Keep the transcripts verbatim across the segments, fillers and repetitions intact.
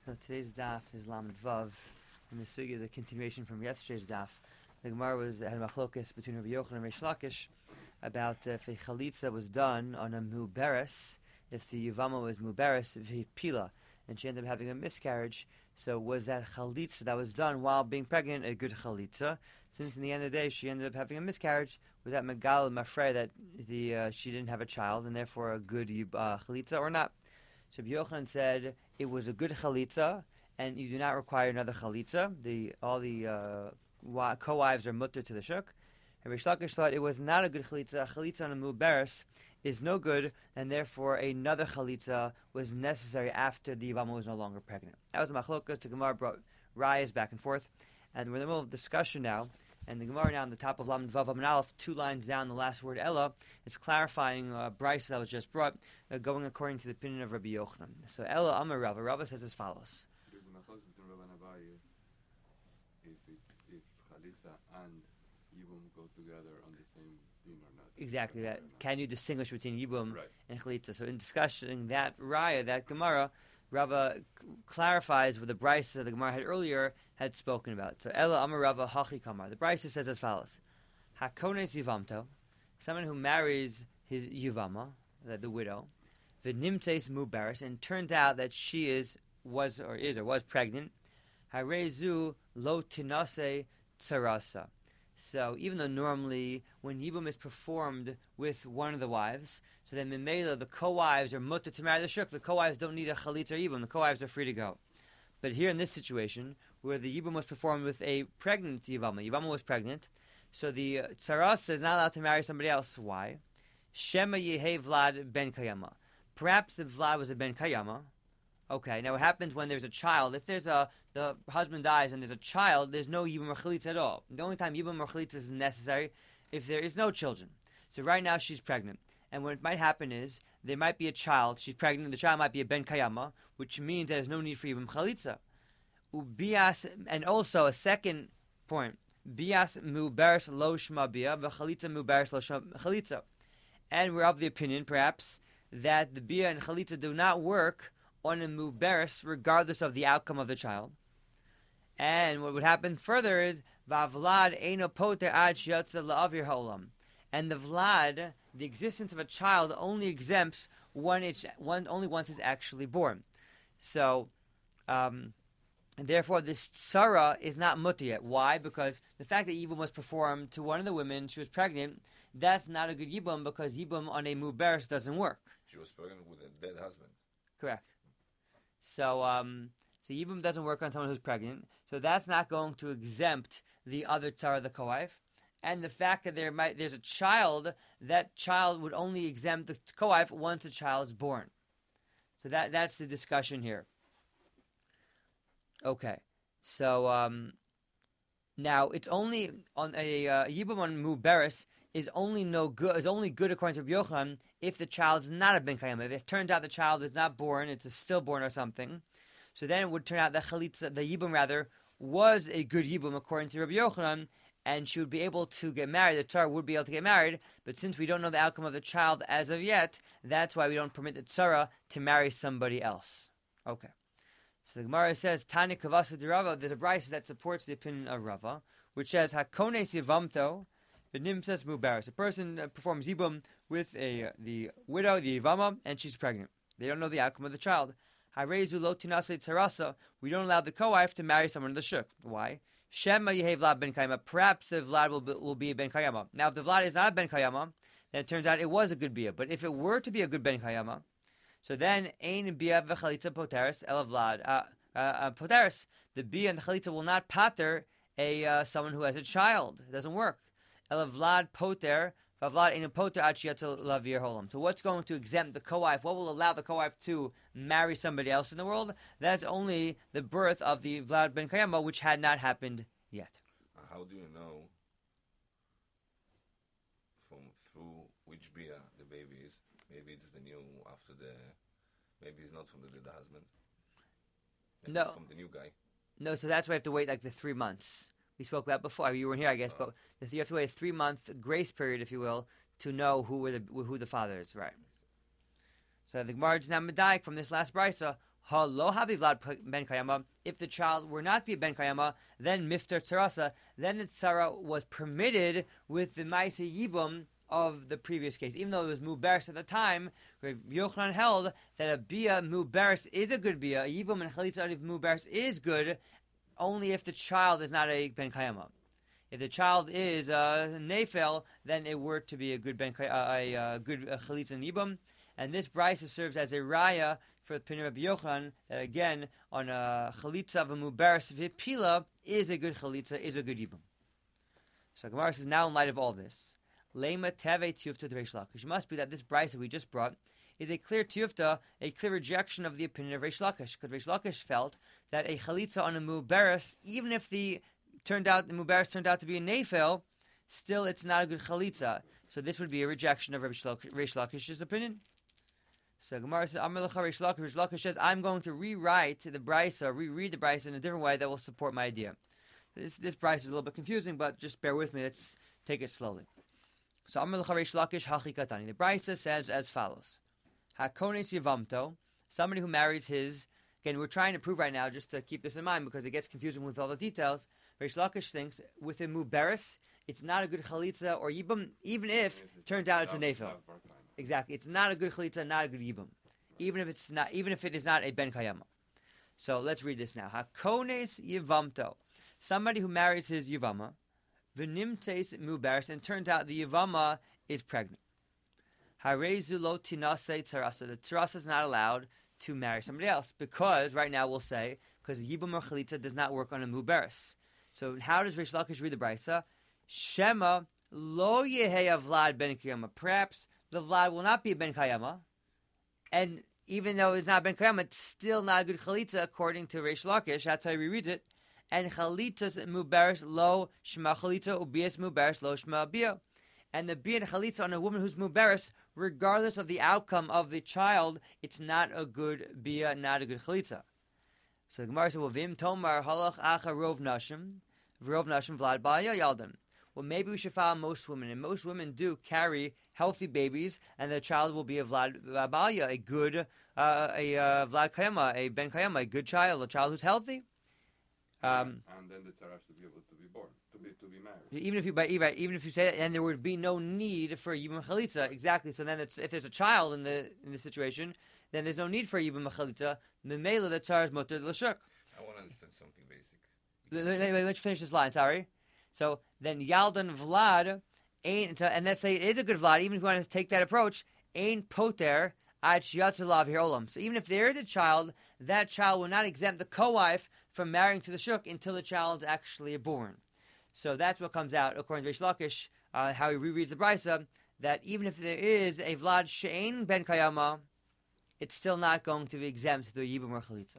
So today's daf is Lamed Vav, and the sugi is a continuation from yesterday's daf. The Gemara was had a machlokas between Rabbi Yochanan and Reish Lakish about uh, if a chalitza was done on a muberes, if the yuvama was muberes v'pila, and she ended up having a miscarriage. So was that chalitza that was done while being pregnant a good chalitza? Since in the end of the day she ended up having a miscarriage, was that megal mafrei that the uh, she didn't have a child and therefore a good uh, chalitza or not? So Rabbi Yochanan said it was a good chalitza, and you do not require another chalitza. The all the uh, co-wives are mutter to the shuk. And Reish Lakish thought it was not a good chalitza. A chalitza on a muberes is no good, and therefore another chalitza was necessary after the yivama was no longer pregnant. That was machlokas. The Gemara brought rayas back and forth, and we're in the middle of discussion now. And the Gemara now on the top of Lamed Vav Amud Aleph, two lines down, the last word Ella, is clarifying a uh, Bryce that was just brought, uh, going according to the opinion of Rabbi Yochanan. So Ella Amar Rava, Rava says as follows. There's a machlokes between Rava and Abaye if it, if chalitza and yibum go together on the same din or not. Exactly that. Can you distinguish between yibum right. and chalitza? So in discussing that raya, that Gemara, Rava c- clarifies what the Bryce that the Gemara had earlier had spoken about. So Ella Amar Rava Hachi Kamar. The Bryce says as follows: Hakones yivamto, someone who marries his yivama, the, the widow, v'nimtes mubaris, and turns out that she is was or is or was pregnant. Harezu lo tinase tsarasa. So even though normally when yibum is performed with one of the wives, so then Mimela, the co-wives are mutter to marry the shuk. The co-wives don't need a chalitza or yibum. The co-wives are free to go. But here in this situation, where the yibum was performed with a pregnant yivama, yivama was pregnant, so the uh, tsarasa is not allowed to marry somebody else. Why? Shema yehe Vlad ben Kayama. Perhaps if Vlad was a ben Kayama. Okay, now what happens when there's a child? If there's a the husband dies and there's a child, there's no yibum or chalitza at all. The only time yibum or chalitza is necessary if there is no children. So right now she's pregnant, and what might happen is there might be a child. She's pregnant. The child might be a ben kayama, which means there's no need for yibum chalitza. Ubias, and also a second point: bias muberes lo shma bia v'chalitza muberes lo shma chalitza. And we're of the opinion, perhaps, that the bia and chalitza do not work on a muberes, regardless of the outcome of the child. And what would happen further is vavlad eino poter ad shiatza la'avir ha'olam, and the vlad, the existence of a child, only exempts when it's one only once it's actually born. So, um, and therefore, this tsara is not mutter yet. Why? Because the fact that yibum was performed to one of the women, she was pregnant. That's not a good yibum because yibum on a muberes doesn't work. She was pregnant with a dead husband. Correct. So, um, so yibum doesn't work on someone who's pregnant. So that's not going to exempt the other tzara, the co-wife. And the fact that there might there's a child, that child would only exempt the co-wife once the child is born. So that that's the discussion here. Okay, so um, now it's only on a uh, yibum on muberes is only no good is only good according to Rabbi Yochanan if the child is not a ben kayama. If it turns out the child is not born, it's a stillborn or something, so then it would turn out that chalitza, the yibum rather, was a good yibum according to Rabbi Yochanan, and she would be able to get married. The tzara would be able to get married, but since we don't know the outcome of the child as of yet, that's why we don't permit the tzara to marry somebody else. Okay. So the Gemara says, Tani Kavasa de Rava, there's a brayso that supports the opinion of Rava, which says, Hakones yivamto, the nimses mubaris. A person uh, performs yibum with a uh, the widow, the yivama, and she's pregnant. They don't know the outcome of the child. Harezu lo tinase tsarasa, we don't allow the co-wife to marry someone in the shuk. Why? Shema yehe Vlad ben Kayama. Perhaps the Vlad will be, will be a ben Kayama. Now, if the Vlad is not a ben Kayama, then it turns out it was a good bia. But if it were to be a good ben Kayama, so then ein bia v'chalitza poteris el Vlad uh, uh, uh, poteris. The bia and the chalitza will not pater a uh, someone who has a child. It doesn't work. El Vlad poter v'Vlad ein poter ad shiatza lavir holam. So what's going to exempt the co-wife? What will allow the co-wife to marry somebody else in the world? That's only the birth of the Vlad ben Kayama, which had not happened yet. How do you know from through which bia the baby is? Maybe it's the new after the. Maybe it's not from the dead husband. Maybe No. It's from the new guy. No, so that's why you have to wait like the three months. We spoke about before. You weren't here, I guess, Uh, but you have to wait a three-month grace period, if you will, to know who were the who the father is. Right. So the Gemara is now medayik from this last brisa. Ha lo havi vlad ben kayama. If the child were not to be a ben kayama, then miftar tzarasa. Then the tzara was permitted with the ma'ase yibum of the previous case, even though it was muberes at the time. Rav Yochanan held that a bia muberes is a good bia. A yibum and chalitza of muberes is good, only if the child is not a ben kayama. If the child is a uh, nefel, then it were to be a good ben uh, a uh, good uh, chalitza and yibum. And this brisa serves as a raya for the opinion of Rabbi Yochanan that again on a chalitza of a muberes v'pila is a good chalitza, is a good yibum. So Gemara says now in light of all this, lema teve tiyufta to Reish Lakish. It must be that this brisa we just brought is a clear tiyufta, a clear rejection of the opinion of Reish Lakish, because Reish Lakish felt that a chalitza on a muberes, even if the turned out the muberes turned out to be a nefel, still it's not a good chalitza. So this would be a rejection of Reish Lakish's opinion. So Gemara says, Amar Lecha Reish Lakish. Reish Lakish says, I'm going to rewrite the brisa, reread the brisa in a different way that will support my idea. This this brisa is a little bit confusing, but just bear with me. Let's take it slowly. So Amar Lecha Reish Lakish Hachikatani. The brisa says as follows: Hakones Yavamto, somebody who marries his. Again, we're trying to prove right now, just to keep this in mind, because it gets confusing with all the details. Reish Lakish thinks with a muberes, it's not a good chalitza or yibum, even if it turns out it's a nefel. Exactly, it's not a good chalitza, not a good yibum, even if it's not, even if it is not a ben kayama. So let's read this now. Hakones yivamto, somebody who marries his yivama, v'nimtes muberes, and turns out the yivama is pregnant. Harezu lo tinase tzarasa, the tzarasa is not allowed to marry somebody else because right now we'll say because yibum or chalitza does not work on a muberes. So how does Reish Lakish read the brisa? Shema lo yeheya vlad ben kayama. Perhaps the vlad will not be a ben kayama, and even though it's not ben kayama, it's still not a good chalitza according to Reish Lakish. That's how he reads it. And chalitzas muberes lo shema chalitza ubias muberes lo shema bia. And the bia and chalitza on a woman who's muberes, regardless of the outcome of the child, it's not a good bia, not a good chalitza. So the Gemara says, "Well, vim tomar halach acha rov nashim, rov nashim vlad ba'ya yaldim." Well, maybe we should follow most women, and most women do carry healthy babies, and the child will be a vlad ba'ya, a good, uh, a uh, vlad kayama, a ben kayama, a good child, a child who's healthy. Um, and then the tzara should be able to be born, to be to be married. Even if you, by even if you say that, and there would be no need for a yibum chalitza, exactly. So then, it's, if there's a child in the in the situation, then there's no need for a yibum chalitza. Memela, the tzara is mutar l'shuk. I want to understand something basic. Let, let, let's finish this line. Sorry. So then Yaldan Vlad ain't, and let's say it is a good Vlad, even if you want to take that approach, ain't poter ad shiatzalav hirolam. So even if there is a child, that child will not exempt the co-wife from marrying to the shuk until the child is actually born. So that's what comes out according to Reish Lakish, uh, how he rereads the brisa, that even if there is a Vlad she'ein ben kayama, it's still not going to be exempt to the yibum or chalitza.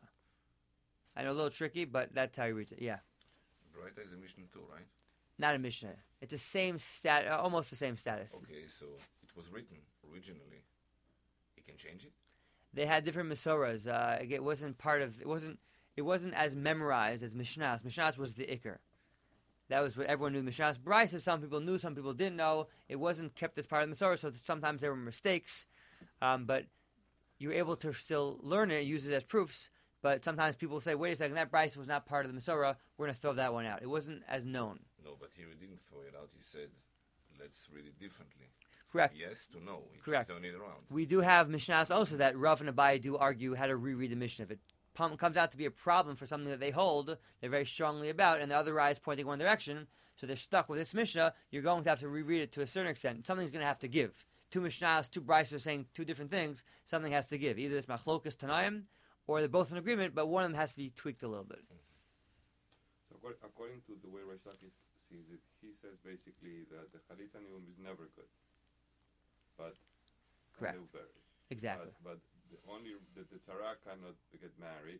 I know a little tricky, but that's how he reads it. Yeah. Right, is a Mishnah too, right? Not a Mishnah. It's the same stat, uh, almost the same status. Okay, so it was written originally. You can change it. They had different Masoras. Uh, it wasn't part of. It wasn't. It wasn't as memorized as Mishnahs. Mishnahs was the Iker. That was what everyone knew. Mishnahs Brisa, some people knew, some people didn't know. It wasn't kept as part of the Masorah, so sometimes there were mistakes. Um, but you were able to still learn it and use it as proofs. But sometimes people say, wait a second, that Brisa was not part of the Masorah. We're going to throw that one out. It wasn't as known. No, but here he didn't throw it out. He said, let's read it differently. Correct. Yes to no. He Correct. Throwing it around. We do have Mishnahs also that Rav and Abaye do argue how to reread the Mishnah. If it comes out to be a problem for something that they hold, they're very strongly about, and the other eye is pointing one direction, so they're stuck with this Mishnah, you're going to have to reread it to a certain extent. Something's going to have to give. Two Mishnahs, two Brisa saying two different things, something has to give. Either it's Machlokas Tanaim, or they're both in agreement, but one of them has to be tweaked a little bit. So according to the way Reish Lakish sees it, he says basically that the Chalitza Niyum is never good. But Correct. Exactly. But, but the only the, the tzara cannot get married,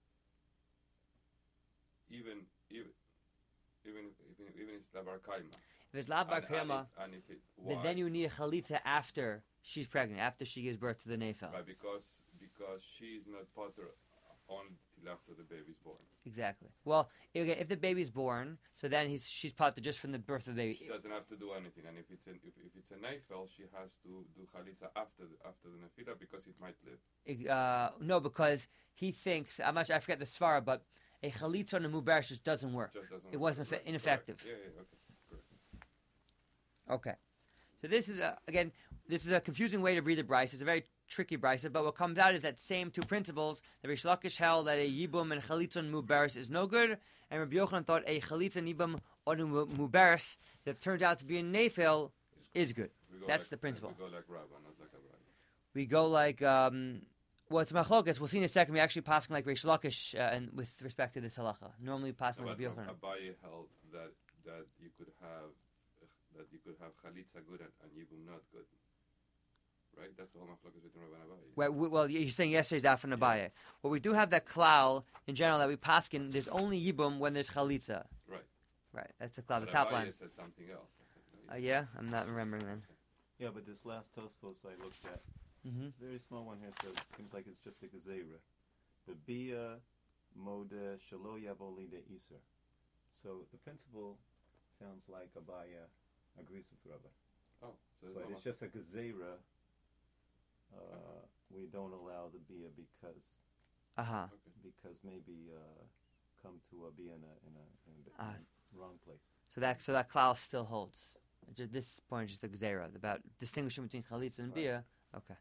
even even even even, even if it's labar kaima. If it's labar kaima, then, then you need a chalitza after she's pregnant, after she gives birth to the nefel. Right, because because she's not potter on till after the baby's born. Exactly. Well, if, if the baby's born, so then he's she's potter just from the birth of the baby. She doesn't have to do anything, and if it's an, if, if it's a neifel, she has to do chalitza after the, after the nefila because it might live. Uh, no, because he thinks I'm not sure, I forget the svara, but a chalitza on a mubarak just doesn't work. Just doesn't It work. wasn't Correct. ineffective. Correct. Yeah, yeah, okay. Correct. Okay. So this is, a, again, this is a confusing way to read the Bryce. It's a very tricky Bryce, but what comes out is that same two principles. The Rish Lakish held that a Yibum and Chalitza on Mubaris is no good, and Rabbi Yochanan thought a Chalitza and Yibum on Mubaris that turns out to be a Nefil is good. That's like, the principle. We go like Rabba, not like Abraham. We go like, um, well, it's Machlokas. We'll see in a second. We actually pass like Rish Lakish uh, and with respect to this halacha. Normally we pass like Rabbi Yochanan. Abaye held that, that you could have that you could have Chalitza good and, and Yibum not good. Right? That's the whole machlokas between Rabbi and Abaye. Well, we, well, you're saying yesterday's Daf and Abaye. Yeah. Well, we do have that klal in general that we paskin. There's only Yibum when there's Chalitza. Right. Right. That's the klal, the but top Abaye line. said something else. Uh, yeah, I'm not remembering then. Yeah, but this last Tosfos I looked at, mm-hmm. very small one here, says, seems like it's just a gezerah. The bia mode shalo yavoli de iser. So the principle sounds like Abaye agrees with Rabbi. Oh, so but no it's just a gezerah. Uh, uh-huh. We don't allow the bia because uh-huh. okay. because maybe uh, come to a bia in a in a, in a, uh, in a wrong place. So that so that klal still holds. Just this point is just the gzera about distinguishing between chalitza and right. bia. Okay.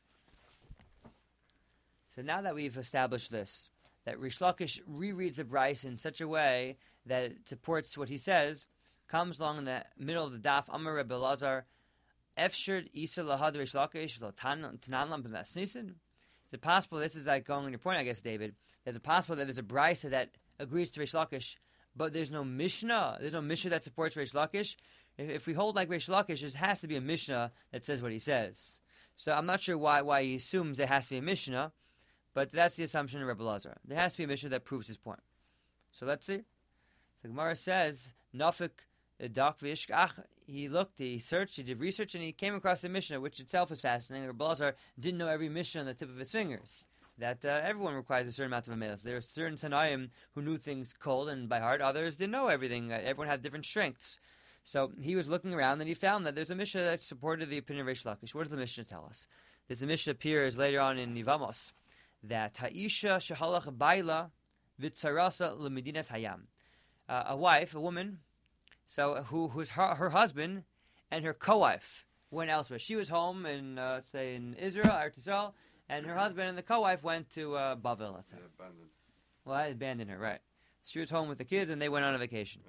So now that we've established this, that Rish Lakish rereads the Bryce in such a way that it supports what he says, comes along in the middle of the daf. Amar Rebbe Lazar, Efshir Isa lahad Rish Lakish lo tanan lam b'masnisin. Is it possible? This is like going on your point, I guess, David. Is it possible that there's a Bryce that agrees to Rish Lakish, but there's no Mishnah? There's no Mishnah that supports Rish Lakish. If, if we hold like Rish Lakish, there has to be a Mishnah that says what he says. So I'm not sure why why he assumes there has to be a Mishnah, but that's the assumption of Rebbe Lazar. There has to be a Mishnah that proves his point. So let's see. So Gemara says, Nafik dak v'ishkach. He looked, he searched, he did research, and he came across the Mishnah, which itself is fascinating. Rebbe Lazar didn't know every Mishnah on the tip of his fingers. That uh, everyone requires a certain amount of amelis. There are certain Tanaim who knew things cold and by heart. Others didn't know everything. Uh, everyone had different strengths. So he was looking around and he found that there's a Mishnah that supported the opinion of Rish Lakish. What does the Mishnah tell us? This Mishnah appears later on in Nivamos that Ha'isha shehalach baila v'tzarasa lemedinas hayam. Uh, a wife, a woman, so who who's her, her husband and her co-wife went elsewhere. She was home in, uh, say, in Israel, Eretz Yisrael, and her husband and the co-wife went to uh, Bavel. Let's say. Abandoned. Well, I abandoned her, right? She was home with the kids, and they went on a vacation.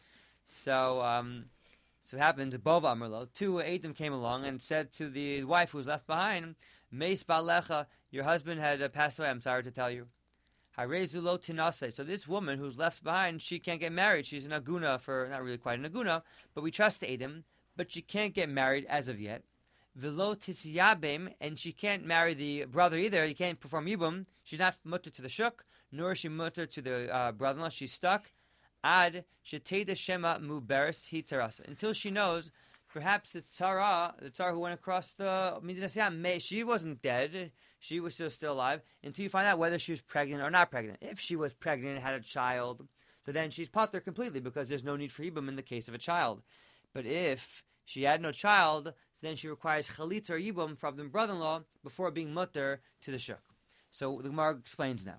So, um, so it happened. Bova Amrlo, two Edom came along and said to the wife who was left behind, Meis Balecha, your husband had uh, passed away. I'm sorry to tell you. Harezulo Tinase. So this woman who's left behind, she can't get married. She's an aguna for, not really quite an aguna, but we trust Edom, but she can't get married as of yet. Velo Tisiyabim, and she can't marry the brother either. You can't perform Yibum. She's not mutter to the shuk, nor is she mutter to the uh, brother-in-law. She's stuck. Ad Sheteda Shema Muberis Hitzarasa. Until she knows, perhaps the Tzara, the Tzara who went across the Medinas Yam, she wasn't dead. She was still still alive. Until you find out whether she was pregnant or not pregnant. If she was pregnant and had a child, so then she's pater completely because there's no need for Yibum in the case of a child. But if she had no child, then she requires chalitza or yibum from the brother-in-law before being mutter to the shuk. So the Gemara explains now.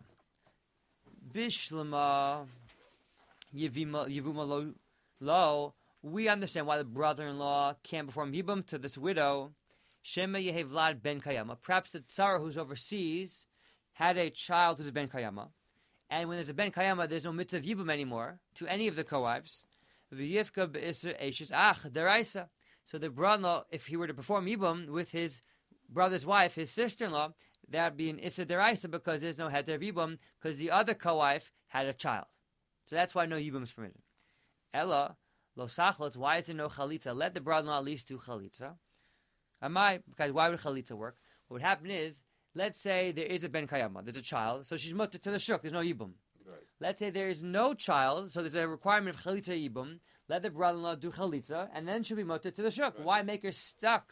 Bishlema yivuma lo, lo. We understand why the brother-in-law can't perform yibum to this widow. Shema yehevlad ben kayama. Perhaps the tzara who's overseas had a child who's a ben kayama, and when there's a ben kayama, there's no mitzvah of yibum anymore to any of the co-wives. V'yifka be'isr eishes ach deraisa. So the brother-in-law, if he were to perform Yibum with his brother's wife, his sister-in-law, that would be an Issa Deraisa because there's no heter of Yibum because the other co-wife had a child. So that's why no Yibum is permitted. Ella, lo sachlotz, why is there no Chalitza? Let the brother-in-law at least do Chalitza. Amai, because why would Chalitza work? What would happen is, let's say there is a Ben Kayama, there's a child, so she's mutter to the shuk, there's no Yibum. Right. Let's say there is no child, so there's a requirement of Chalitza Yibum. Let the brother-in-law do chalitza, and then she'll be mutter to the shuk. Right. Why make her stuck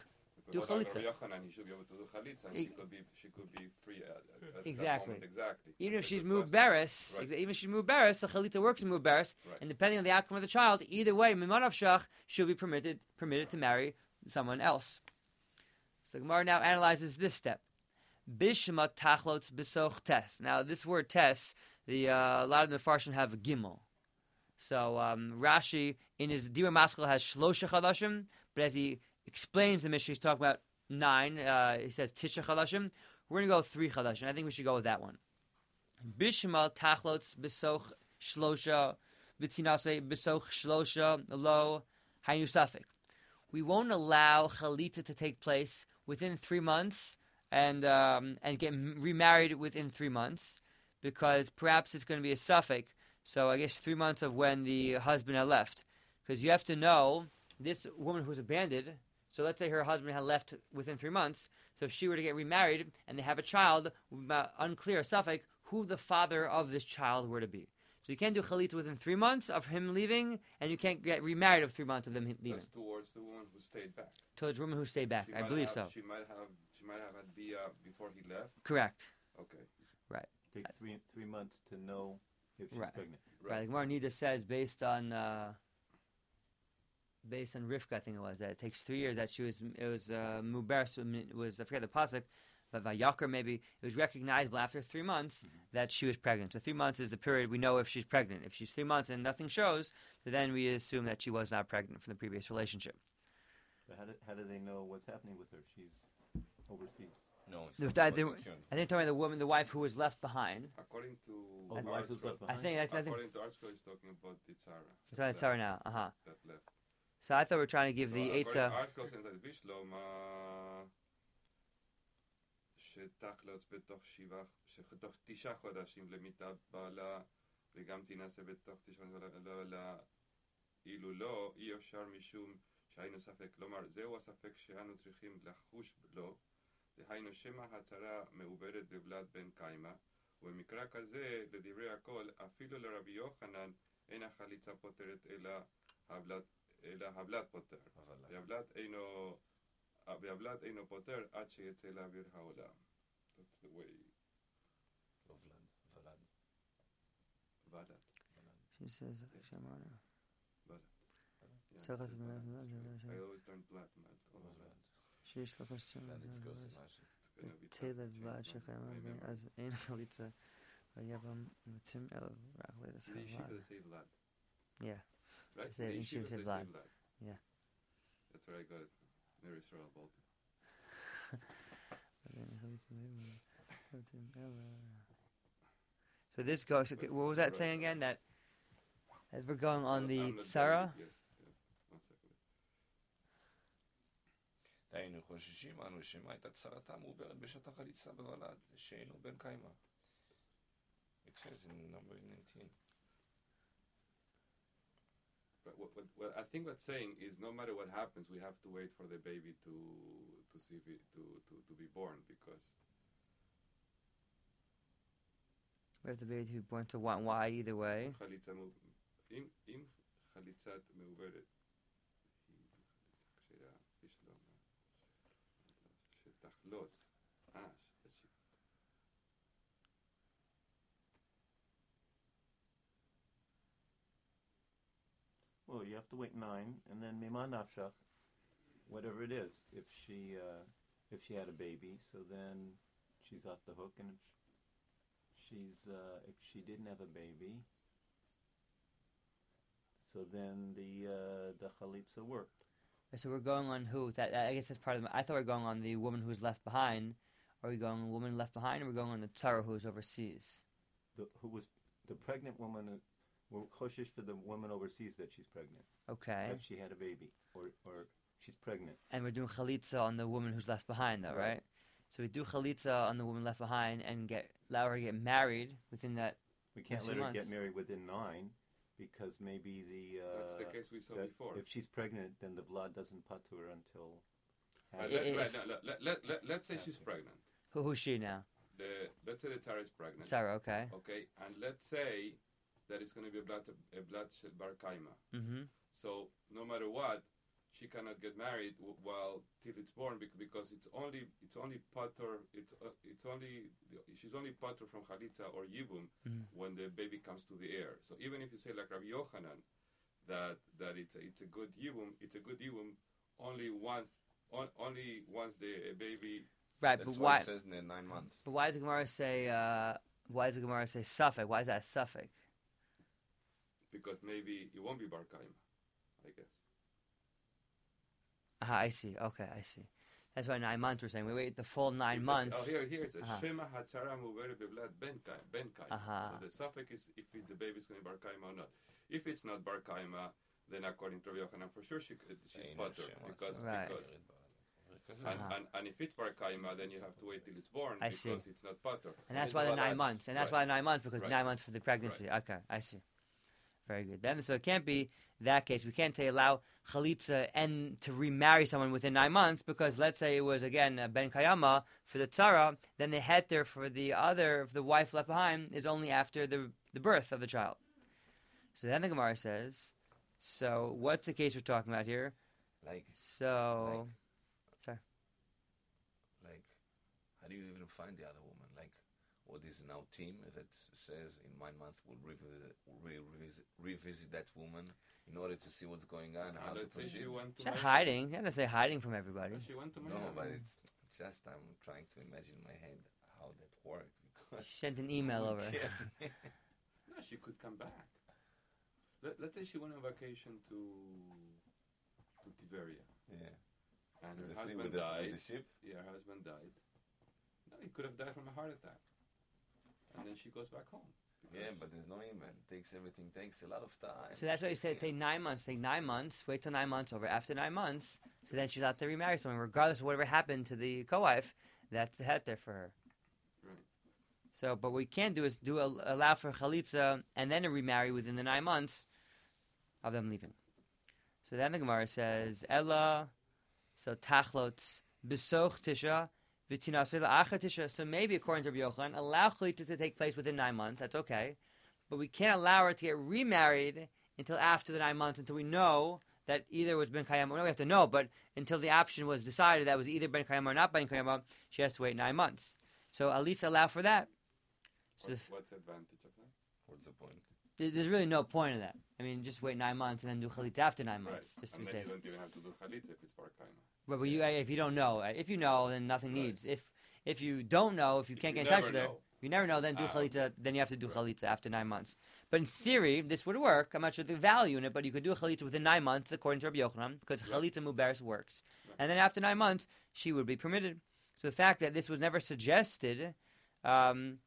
do According to chalitza. Rabbi Yochanan, he should be able to do chalitza, and E- she could be she could be free at, at, at Exactly. that moment. Exactly. Even if That's a she's good question. muberis, Right. exa- even if she's muberis, the chalitza works in muberis, Right. and depending on the outcome of the child, either way, mimanav shach, she'll be permitted permitted to marry someone else. So the Gemara now analyzes this step. Bishma tachlots besoch tes. Now, this word tes, the uh, a lot of the Farshim have a gimel. So um, Rashi in his Dira Maskal has shlosha chadashim, but as he explains the Mishnah, he's talking about nine. Uh, he says tisha chadashim. We're going to go three chadashim. I think we should go with that one. Bishma tachlots besoch shlosha v'tinase besoch shlosha lo haynu safek. We won't allow chalitza to take place within three months and um, and get m- remarried within three months because perhaps it's going to be a suffix. So I guess three months of when the husband had left, because you have to know this woman who's abandoned. So let's say her husband had left within three months. So if she were to get remarried and they have a child, uh, unclear suffix who the father of this child were to be. So you can't do chalitza within three months of him leaving, and you can't get remarried of three months of them leaving. That's towards the woman who stayed back. To the woman who stayed back, She I might believe have, so. She might have she might have had bia before he left. Correct. Okay. Takes three three months to know if she's Right. pregnant. Right. The Gemara Nida says based on uh, based on Rivka, I think it was that it takes three years that she was it was uh, muberes was I forget the pasuk, but Vayakar maybe it was recognizable after three months Mm-hmm. that she was pregnant. So three months is the period we know if she's pregnant. If she's three months and nothing shows, then we assume that she was not pregnant from the previous relationship. But how do, how do they know what's happening with her? She's overseas. No, it's The- not I about think- the tune. I think talking about the woman, the wife who was left behind. According to Oh, the our wife who's scroll- left I behind. think that's I think according to our scroll, he's talking about the tzara. we're talking about Sarah now. Uh huh. That left. So I thought we were trying to give So the according Eitzah. to our scroll says that Bishloma שתחלוץ בתוך שבעה, שתוך תשעה חודשים למיטת בעלה וגם תינשא בתוך תשעה חודשים אילו לא, אי אפשר משום שהיינו ספק. כלומר, זהו הספק שאנו צריכים לחוש לו, דהיינו שמא הצהרה מעוברת בבלת בן קיימא, ובמקרה כזה, לדברי הכל, אפילו לרבי יוחנן אין החליצה פותרת אלא הבלת, אלא הבלת פותר. והבלת אינו, והבלת אינו פותר עד שיצא לאוויר העולם. That's the way. לא ולד, ולד. ולד. She says, ולד. Yeah, So it says that's- ולד. I always learn black mad. ולד. שיש לך פרסום. ולד, it's goes to Rashi. It's gonna be tough to תלד change ולד my- שחיימה my memory. אז אין חליצה. והיה בם מצים אליו רק The לדסה yeshiva ולד. say vlad. Yeah. Right? They say- The yeshiva yeshiva say they vlad. say vlad. Yeah. That's where I got it. Near Israel, Baltimore. So this goes. Okay, what was that saying again? That as we're going on I'm the not done Tzara. with it yet. Yeah. One second. דהיינו חוששים אנו שמא הייתה צרתה מעוברת בשעת החליצה בוולד, שאינו בן קיימא. It says in number nineteen. But what, what, what I think what's saying is no matter what happens, we have to wait for the baby to to see if it, to, to, to be born because We have the baby to be born to want why either way. חליצה מעוב- אם, אם חליצת מעוברת היא כשרה בשלום שתחלוץ אה, ש- Well, you have to wait nine, and then mima nafshach, whatever it is. If she uh, if she had a baby, so then she's off the hook, and if she's uh, if she didn't have a baby, so then the uh, the chalitza worked. So we're going on who? That I guess that's part of. The, I thought we were going on the woman who's left behind. Are we going on the woman left behind, or are we going on the tzara who's overseas? The, who was the pregnant woman? uh, We're choshish for the woman overseas that she's pregnant, Okay. that she had a baby, or or she's pregnant. And we're doing chalitza on the woman who's left behind, though, right? Right. So we do chalitza on the woman left behind and get allow her to get married within that. We can't Yes, let she her get wants. married within nine, because maybe the uh, that's the case we saw that before. if she's pregnant, then the blood doesn't patur until. Right, If- let, right, no, let, let, let, let, let's say she's pregnant. Who, who's she now? The, let's say the Tara is pregnant. Tzara, okay. Okay, and let's say that it's going to be a blood, a blood shel bar kaima. Mm-hmm. So no matter what, she cannot get married w- while till it's born bec- because it's only it's only pater it's uh, it's only she's only pater from chalitza or yibum Mhm. when the baby comes to the air. So even if you say like Rabbi Yochanan that that it's a, it's a good yibum, it's a good yibum only once on, only once the baby. Right, That's but why why? it says in the nine months. But why does the Gemara say? Uh, why does the Gemara say suffix? Why is that a suffix? Because maybe it won't be bar kaima, I guess. Ah, I see. Okay, I see. That's why nine months we're saying. We wait the full nine It says- months. oh, here, here it says Uh-huh. Shema Hatzara Muvere Bevlad Ben Kaima. Ben Kaima. Uh-huh. So the suffix is if it, the baby is going to be bar kaima or not. If it's not bar kaima, then according to Rabbi Yochanan, for sure she, could- she's Ain't potter Hashem because whatsoever. Right. because Because and, Uh-huh. and, and if it's bar kaima, then you have to wait till it's born I because see. it's not potter. And that's why the nine months. And that's Right. why the nine months, because Right. nine months for the pregnancy. Okay, I see. Very good. Then, so it can't be that case. We can't say allow chalitza and to remarry someone within nine months because let's say it was, again, uh, ben kayama for the tzara, then the heter for the other, for the wife left behind, is only after the, the birth of the child. So then the Gemara says, so what's the case we're talking about here? Like, So, sorry. like, how do you even find the other woman? Like, what is now team that says in nine months we'll revisit, re- revisit, revisit that woman in order to see what's going on and how Uh, to let's say proceed? she went to She's not Miami. hiding. You're not say hiding from everybody. She went to No, Miami. but it's just I'm trying to imagine in my head how that worked. Because She sent an email over. Yeah. No, she could come back. Let, let's say she went on vacation to to Tiberia, yeah. and With her the thing husband with the, died. with the ship. Yeah, her husband died. No, he could have died from a heart attack, and then she goes back home. Yeah, but there's no email. Takes everything takes a lot of time. So that's why you said take nine months. Take nine months. Wait till nine months over. After nine months, so then she's out to remarry someone, regardless of whatever happened to the co-wife. That's the heter for her. Right. So, but what we can do is do a, allow for chalitza and then to remarry within the nine months of them leaving. So then the Gemara says Ella, so tachlotz besoch tisha v'tinasei la'achar tisha. So maybe according to Rabbi Yochanan, allow chalitza to take place within nine months. That's okay. But we can't allow her to get remarried until after the nine months, until we know that either it was Ben Kayama, or no, we have to know, but until the option was decided that was either Ben Kayama or not Ben Kayama, she has to wait nine months. So at least allow for that. So What, the, what's the advantage of that? What's the point? there- there's really no point in that. I mean, just wait nine months and then do chalitza after nine months, Right. just to And be then safe. you don't even have to do chalitza if it's bar kaima. But, but you, if you don't know, uh, if you know, then nothing Right. needs. If if you don't know, if you If can't you get in touch never with her, know. you never know, then do Ah, chalitza. okay. Then you have to do Right. chalitza after nine months. But in theory, this would work. I'm not sure the value in it, but you could do a chalitza within nine months, according to Rabbi Yochanan, because Right. chalitza mubaris works. Right. And then after nine months, she would be permitted. So the fact that this was never suggested, um,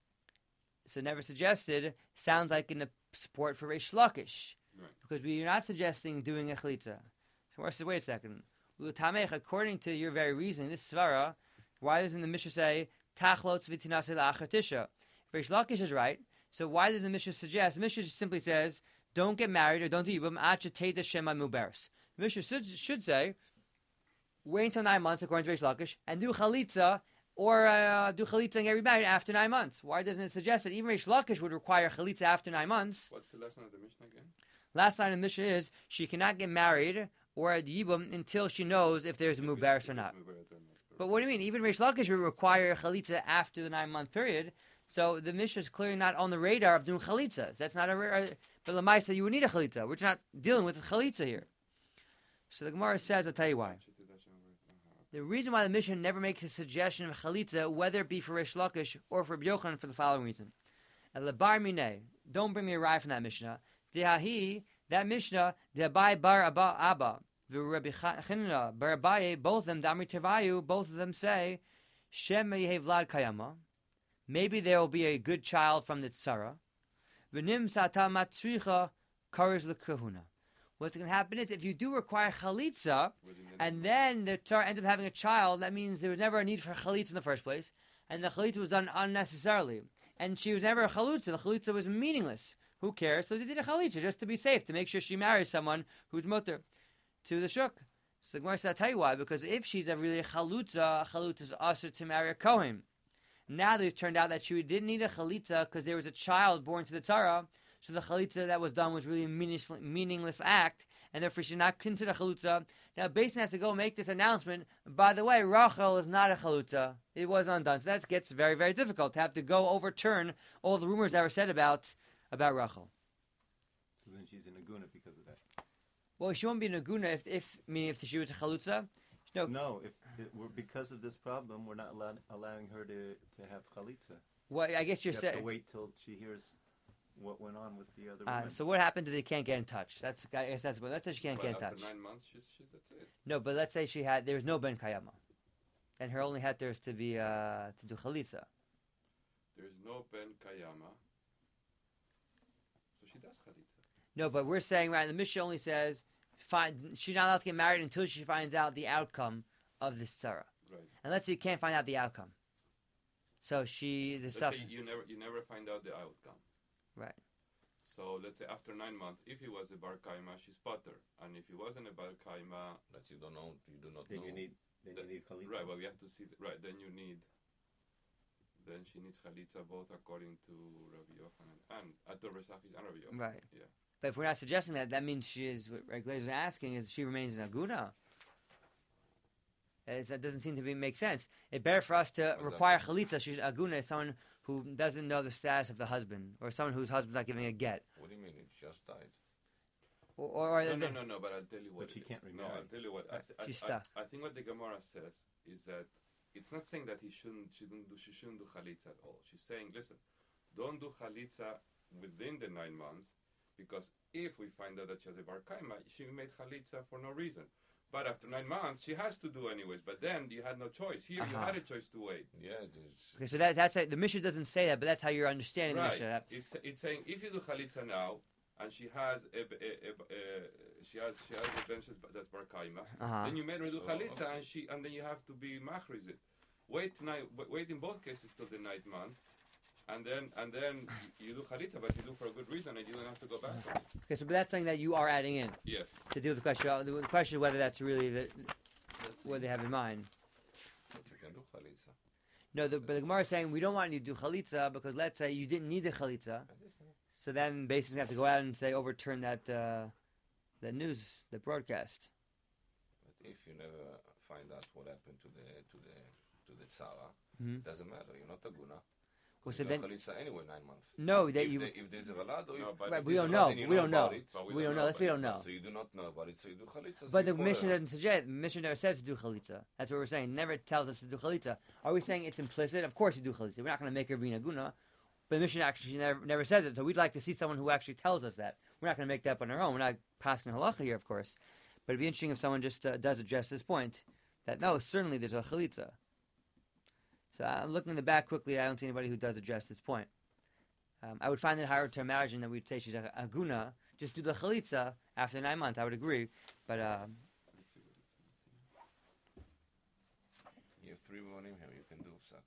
so never suggested, sounds like in a support for Reish Lakish, Right. because we are not suggesting doing a chalitza. So Mar says, wait a second. L'tamech, according to your very reasoning, this svara, why doesn't the Mishnah say tachlotz v'tinasei la'achar tisha? If Reish Lakish is right, so why does the Mishnah suggest? The Mishnah just simply says, don't get married or don't do yibum ad sheteda shema muberes. The Mishnah should, should say, wait until nine months, according to Reish Lakish, and do chalitza, or uh, do chalitza and get remarried after nine months. Why doesn't it suggest that even Reish Lakish would require chalitza after nine months? What's the lesson of the Mishnah again? Last line of the Mishnah is, she cannot get married or ad yibum until she knows if there's a If it's- muberes if or it's not. mubarak or not. But what do you mean? Even Reish Lakish would require chalitza after the nine-month period. So the Mishnah is clearly not on the radar of doing chalitzas. That's not a rare. But Lamaisa, you would need a chalitza. We're just not dealing with a chalitza here. So the Gemara says, I'll tell you why. The reason why the Mishnah never makes a suggestion of chalitza, whether it be for Reish Lakish or for Rabbi Yochanan, for the following reason. And lebar minei, don't bring me a rye from that Mishnah. Dehahi, that Mishnah, dehabai bar abba abba, v'Rabbi Chanina bar Abaye, both of them, Damri Tevayu, both of them say, Shem yehe vlad kayama. Maybe there will be a good child from the tzara. V'nim sata matzricha karish l'kahuna. What's going to happen is, if you do require chalitza, and then the tzara ends up having a child, that means there was never a need for chalitza in the first place, and the chalitza was done unnecessarily. And she was never a chalutza. The chalitza was meaningless. Who cares? So they did a chalitza just to be safe, to make sure she marries someone who's mutter to the shuk. So the Gemara said, I'll tell you why. Because if she's a really chalutza, a chalutza is usher to marry a kohen. Now that it turned out that she didn't need a chalitza because there was a child born to the tzara, so the chalitza that was done was really a meaningless, meaningless act, and therefore she's not considered a chalutza. Now, Beis Din has to go make this announcement. By the way, Rachel is not a chalutza. It was undone. So that gets very, very difficult to have to go overturn all the rumors that were said about about Rachel. So then she's in Aguna because of that. Well, she won't be an aguna if, if meaning if she was a chalutza. No, No, if it, we're, because of this problem, we're not allowed, allowing her to, to have chalitza. well, I guess You you're have to saying. wait till she hears what went on with the other Uh, women. so what happened if they can't get in touch? That's I guess that's let's say she can't But get in after touch. nine months, she's, she's that's it. No, but let's say she had there was no ben kayama, and her only heter is to be uh, to do chalitza. There's no ben kayama, so she does chalitza. No, but we're saying right. The Mishnah only says find, she's not allowed to get married until she finds out the outcome of this tzara. Right. And let's say you can't find out the outcome. So she the Let's stuff. say you never you never find out the outcome. Right. So let's say after nine months, if he was a bar kaima, she's potter, and if he wasn't a bar kaima, That you don't know, you do not then know. you need, then The- you need chalitza. right? But we have to see. The, right, then you need. Then she needs chalitza both according to Rabbi Yochanan and at the Resachis and Rabbi Yochanan. Right. Yeah. But if we're not suggesting that, that means she is. What Glazer is asking is she remains an aguna. It's, that doesn't seem to be make sense. It's better for us to What's require chalitza. She's aguna is someone who doesn't know the status of the husband, or someone whose husband's not giving a get, What do you mean? It just died. or, or No, the- no, no, no. But I'll tell you what. But she it is. can't No, remarry. I'll tell you what. I, th- I, She's I, stuck. I think what the Gemara says is that it's not saying that he shouldn't, shouldn't do, she shouldn't do chalitza at all. She's saying, listen, don't do chalitza within the nine months, because if we find out that she has a bar kaima, she made chalitza for no reason. But after nine months, she has to do anyways. But then you had no choice. Here you Uh-huh. had a choice to wait. Yeah, it is. okay, so that, that's a, the Mishnah doesn't say that, but that's how you're understanding the Right. Mishnah. That- It's it's saying if you do chalitza now, and she has a, a, a, a she has she has a benches that's bar kaima, Uh-huh. then you made her do So, chalitza, okay. and she and then you have to be machriz it. Wait nine, wait in both cases till the ninth month, and then and then you do chalitza, but you do for a good reason, and you don't have to go back on it. Okay, so but that's something that you are adding in Yes, to deal with the question. The the question is whether that's really the, that's what they have in mind. But you can do chalitza. No, the, but the Gemara is saying we don't want you to do chalitza because let's say you didn't need the chalitza, so then basically you have to go out and say overturn that uh, that news, the broadcast. But if you never find out what happened to the to the to the tzara, Mhm. doesn't matter. You're not a guna. Well, You so do then chalitza anyway nine months. no, that if, you they, if there's a valad or No, if, but right, if we there's don't a know. valad, then you We know don't about know. it. But We, we don't don't know. know That's we about don't know. So you do not know about it. So you do chalitza. But the simple. mission doesn't suggest. The mission never says to do chalitza. That's what we're saying. It never tells us to do chalitza. Are we saying it's implicit? Of course you do chalitza. We're not going to make her be naguna. But the mission actually never, never says it. So we'd like to see someone who actually tells us that. We're not going to make that up on our own. We're not passing halacha here, of course. But it'd be interesting if someone just uh, does address this point. That no, certainly there's a chalitza. So I'm looking in the back quickly. I don't see anybody who does address this point. Um, I would find it hard to imagine that we'd say she's a, a guna. Just do the chalitza after nine months. I would agree. But um, let's see what it says. You have three women here. You can do psak.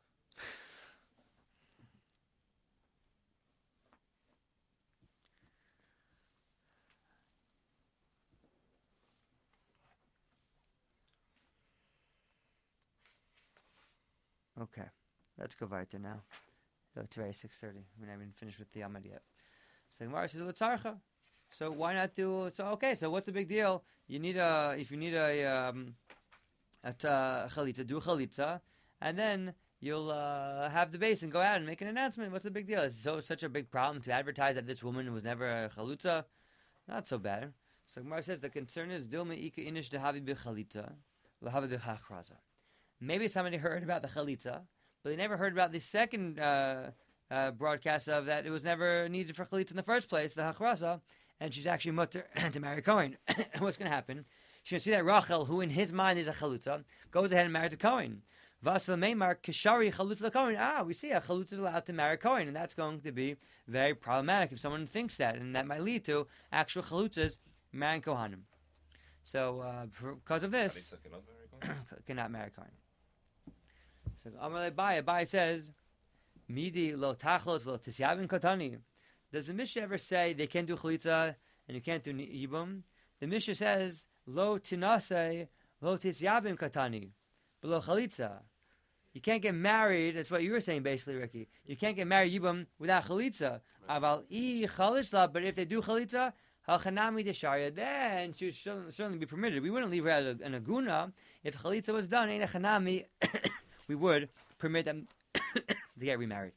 okay, let's go weiter now. So it's already six thirty. We haven't even finished with the Amud yet. So the Gemara says l'tzarcha. So why not do? So okay. So what's the big deal? You need a if you need a um, a ta- chalitza, do a chalitza, and then you'll uh, have the base and go out and make an announcement. What's the big deal? Is it so such a big problem to advertise that this woman was never a chalutza? Not so bad. So Gemara says the concern is dilma ika inish dehavi b'chalitza, lahavi b'chachraza. Maybe somebody heard about the chalitza, but they never heard about the second uh, uh, broadcast of that it was never needed for chalitza in the first place, the hachraza, and she's actually mutter to marry Cohen. What's going to happen? She's going to see that Rachel, who in his mind is a chalutza, goes ahead and marries a Cohen. Vasel Meimar Kishari Chalutza Cohen. Ah, we see a chalutza is allowed to marry Cohen, and that's going to be very problematic if someone thinks that, and that might lead to actual chalutzas marrying Kohanim. So, uh, for, because of this, Chalitza cannot marry Kohen. cannot marry Cohen. So Amar Abai, Abai says, Midi lo tachlos lo tisyavin kotani. Does the Mishnah ever say they can't do chalitza and you can't do yibum? The Mishnah says, lo tinase lo tisyavin kotani, below chalitza. You can't get married. That's what you were saying, basically, Ricky. You can't get married yibum without chalitza. Aval i chalitza, but if they do chalitza, Hachanami desharia, then she would certainly be permitted. We wouldn't leave her as an aguna. If chalitza was done, ain't a chanami, we would permit them to get remarried.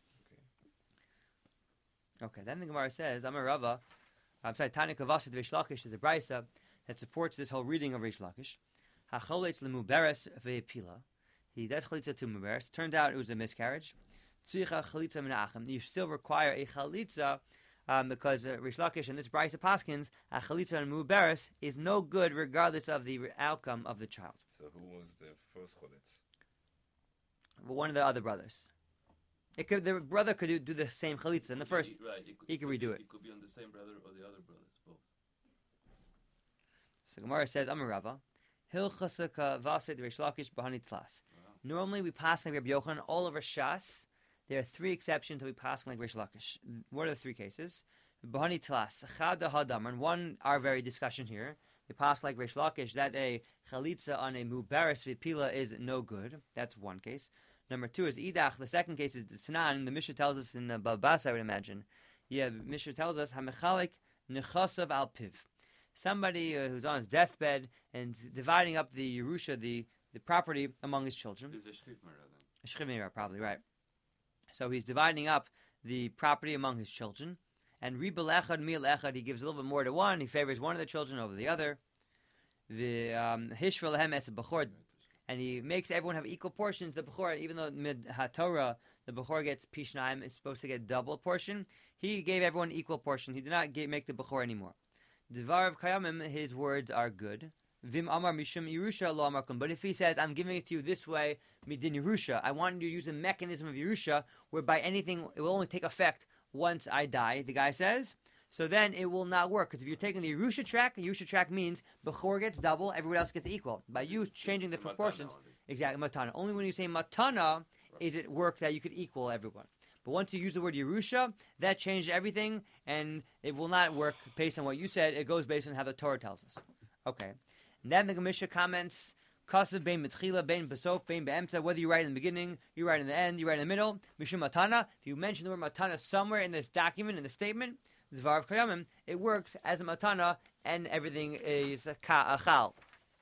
Okay, then the Gemara says, Amar Rava, I'm sorry, Tanya Kavasa de Reish Lakish is a brisa that supports this whole reading of Reish Lakish. Hacholitz lemuberes ve'epila. He does chalitza to muberes. Turned out it was a miscarriage. Tzricha chalitza menachem. You still require a chalitza um, because uh, Reish Lakish and this brisa paskins, a chalitza and muberes is no good regardless of the outcome of the child. So who was the first chalitz? One of the other brothers. It could, the brother could do, do the same chalitza in the first. He, right, it could, he could redo it. It could be on the same brother or the other brothers, both. So Gemara says, Amar Rava, Hilchasaka Vased Reish Lakish Bahani Tlas. Normally we pass like Rabbi Yochanan all over Shas. There are three exceptions that we pass like Reish Lakish. What are the three cases? Bahani Tlas, Chada Hadamar, and one our very discussion here. They pass like Reish Lakish that a chalitza on a mubaris vipila is no good. That's one case. Number two is idach. The second case is the Tanan. The Mishnah tells us in uh, Babas, I would imagine. Yeah, the Mishnah tells us hamechalik nechasav al piv. Somebody uh, who's on his deathbed and dividing up the Yerusha, the, the property, among his children. It's a shchivmera then. A shchivmera, probably, right. So he's dividing up the property among his children. And ribel echad mil echad, he gives a little bit more to one. He favors one of the children over the other. The hishra lehem es bechor, and he makes everyone have equal portions. The bechor, even though mid haTorah the bechor gets pishnaim, is supposed to get double portion. He gave everyone equal portion. He did not get, make the bechor anymore. Devar of Kayamim, his words are good. Vim Amar Mishum Yerusha Lo Amarkum. But if he says, I'm giving it to you this way, Midin Yerusha, I want you to use a mechanism of Yerusha whereby anything, it will only take effect once I die, the guy says, so then it will not work. Because if you're taking the Yerusha track, Yerusha track means Bechor gets double, everybody else gets equal. By you changing the proportions, exactly, Matana. Only when you say Matana is it work that you could equal everyone. But once you use the word Yerusha, that changed everything, and it will not work based on what you said. It goes based on how the Torah tells us. Okay. And then the Gemisha comments, Kasav bein mitchila, bein besof, bein be'emtza, whether you write in the beginning, you write in the end, you write in the middle, Mishum Matana, if you mention the word Matana somewhere in this document, in the statement, Zvar of Kayamim, it works as a Matana, and everything is a Ka'achal.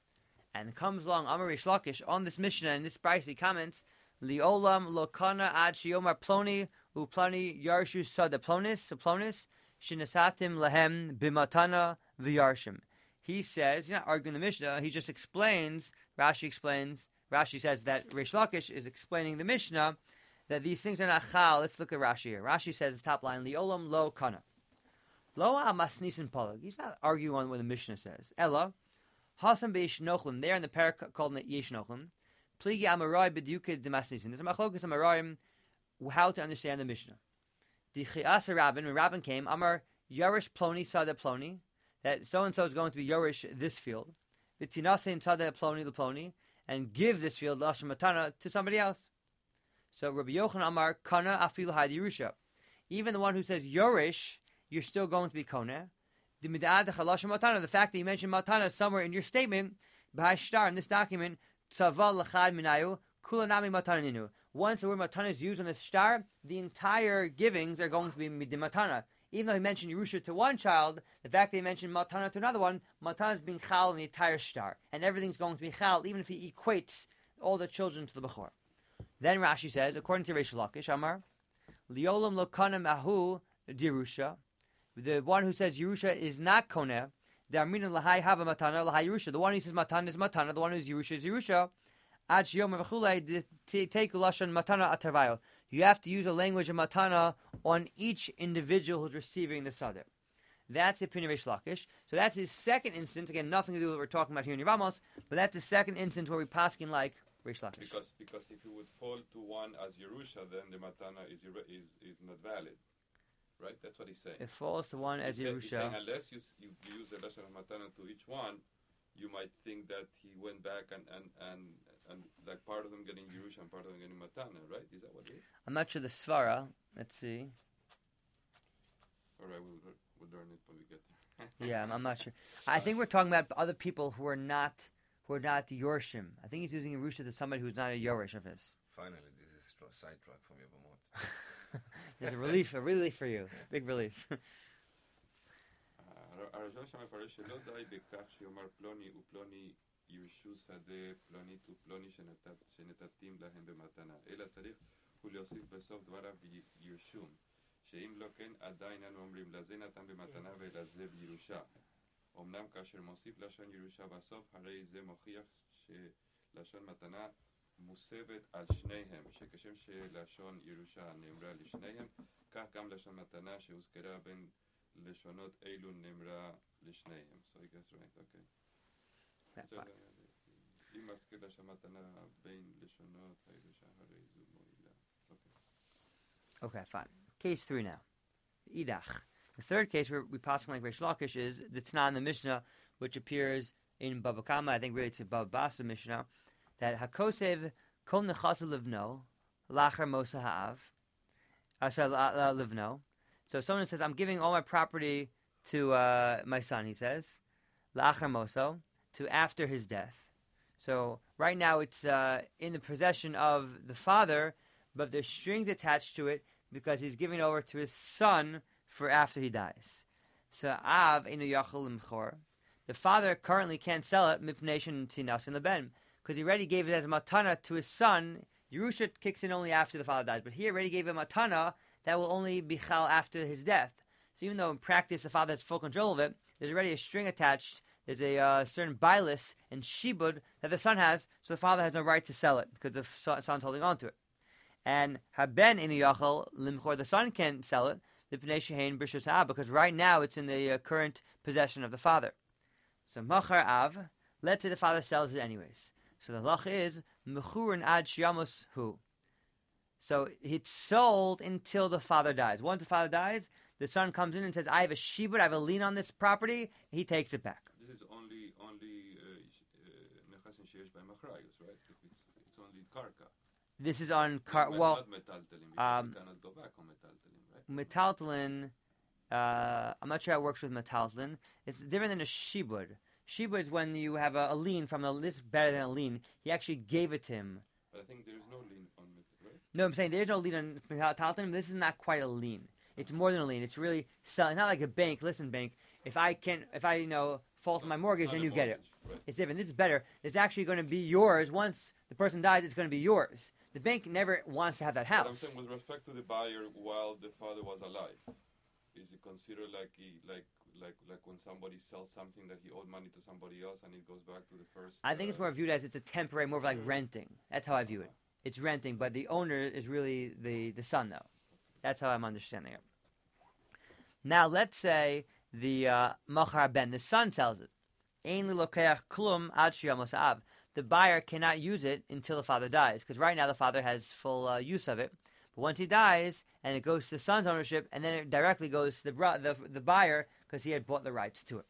And comes along Amar Reish Lakish on this Mishnah, and this Bryce, he comments, Liolam lokana ad shiomar ploni uplani yarshu sada plonis plonis shinasatim lahem bimatana v'yarshim. He says, he's not arguing the Mishnah, he just explains, Rashi explains, Rashi says that Reish Lakish is explaining the Mishnah, that these things are not chal. Let's look at Rashi here. Rashi says, top line, Liolam lo kana. Lo amasnisin palag. He's not arguing on what the Mishnah says. Ella, hasam beish nochlim, there in the parak called yesh nochlim, Pligi Amarai B'Duke Demasnisin. There's a machlokas Amarai how to understand the Mishnah. The Chiasa Rabin, when Rabin came, Amar Yarish Ploni Sada Ploni, that so and so is going to be Yarish this field. V'Tinasin Sada Ploni Ploni, and give this field Lashon Matana to somebody else. So Rabbi Yochanan Amar Kana Afilu Had Yerusha. Even the one who says Yarish, you're still going to be Kona. The Midad Lashon Matana. The fact that you mentioned Matana somewhere in your statement, B'Hashtar in this document. Once the word matana is used on the star, the entire givings are going to be midimatana. Even though he mentioned Yerusha to one child, the fact that he mentioned matana to another one, matana is being chal in the entire star. And everything's going to be chal, even if he equates all the children to the Bechor. Then Rashi says, according to Reish Lakish, Amar, Liolam lo kanam ahu dirusha. The one who says Yerusha is not koneh, the Armina Lahai Hava Matana Lahai Yerusha. The one who says Matana is Matana. The one who is Yerusha is Yerusha. Ad Shiyom V'Chulei Take Lashon Matana Atavayo. You have to use a language of Matana on each individual who's receiving the Sadeh. That's the opinion of Reish Lakish. So that's his second instance. Again, nothing to do with what we're talking about here in Yeramos, but that's the second instance where we paskin like Reish Lakish. Because because if you would fall to one as Yerusha, then the Matana is is is not valid. Right? That's what he's saying. It falls to one as he's Yerusha. He's saying unless you, you use the Lashon Matana to each one, you might think that he went back and, and, and, and like part of them getting Yerusha and part of them getting Matana, right? Is that what it is? I'm not sure the Svara. Let's see. All right, we'll, we'll learn it when we get there. Yeah, I'm, I'm not sure. I think we're talking about other people who are not who are not Yorshim. I think he's using Yerusha to somebody who's not a Yorish of his. Finally, this is a sidetrack from Yevamot. There's a relief, a relief for you. Big relief. uh, הרשב"ם שם מפרש שלא די בכך שיאמר פלוני ופלוני ירשו שדה פלונית ופלוני שנת- שנתתים להם במתנה, אלא צריך הוא להוסיף בסוף דבריו ירשום, שאם לא כן עדיין אנו אומרים לזה נתן במתנה ולזה בירושה. אמנם כאשר מוסיף לשון ירושה בסוף, הרי זה מוכיח שלשון מתנה מוסבת על שניהם, שכשם שלשון ירושה נאמרה לשניהם, כך גם לשון מתנה שהוזכרה בין לשונות אלו נאמרה לשניהם. So I guess right, okay. That So, part. uh, אם מזכיר לשון מתנה בין לשונות הירושה, הרי זו מועילה. Okay. Okay, fine. Case three now. Idach. The third case where we pass like Reish Lakish is the Tanah in the Mishnah, which appears in Baba Kama, I think really it's a Baba Basa Mishnah, that Hakosev kol nechasu livno, lacher mosa ha'av, asa livno. So someone says, I'm giving all my property to uh, my son, he says, lacher moso, to after his death. So right now it's uh, in the possession of the father, but there's strings attached to it because he's giving over to his son for after he dies. So Av inu yachol limchor. The father currently can't sell it mipnei tinas in leben because he already gave it as a matana to his son. Yerusha kicks in only after the father dies, but he already gave him a matana that will only be chal after his death. So even though in practice the father has full control of it, there's already a string attached. There's a uh, certain bilis and shibud that the son has, so the father has no right to sell it because the son's holding on to it. And haben inu yachol limchor, the son can't sell it because right now it's in the uh, current possession of the father. So machar av, let's say the father sells it anyways. So the lach is mechurin ad shiamos hu. So it's sold until the father dies. Once the father dies, the son comes in and says, I have a shibud, I have a lien on this property. He takes it back. This is only only nechasim sheyesh by machrayos, right? If it's, it's only karka. This is on car. Not- Well, not metaltelim, because um, you cannot go back on metaltelim, right? metaltalin. Uh, I'm not sure how it works with metaltalin. It's different than a shibud. Shibud is when you have a, a lien from a. This is better than a lien. He actually gave it to him. But I think there is no lien on metal, right? No, I'm saying there's no lien on metaltalin. This is not quite a lien. It's more than a lien. It's really selling. Not like a bank. Listen, bank. If I can, if I you know fault my mortgage, It's not then a you get it. mortgage, right? It's different. This is better. It's actually going to be yours once the person dies. It's going to be yours. The bank never wants to have that But I'm house. saying with respect to the buyer while the father was alive, is it considered like he, like like like when somebody sells something that he owed money to somebody else and it goes back to the first? I think it's uh, more viewed as it's a temporary, more of like renting. That's how I view it. It's renting, but the owner is really the, the son, though. That's how I'm understanding it. Now, let's say the uh, machar ben, the son sells it. Ein li lokeach klum ad sheyamos av. The buyer cannot use it until the father dies, because right now the father has full uh, use of it. But once he dies, and it goes to the son's ownership, and then it directly goes to the bro- the, the buyer, because he had bought the rights to it.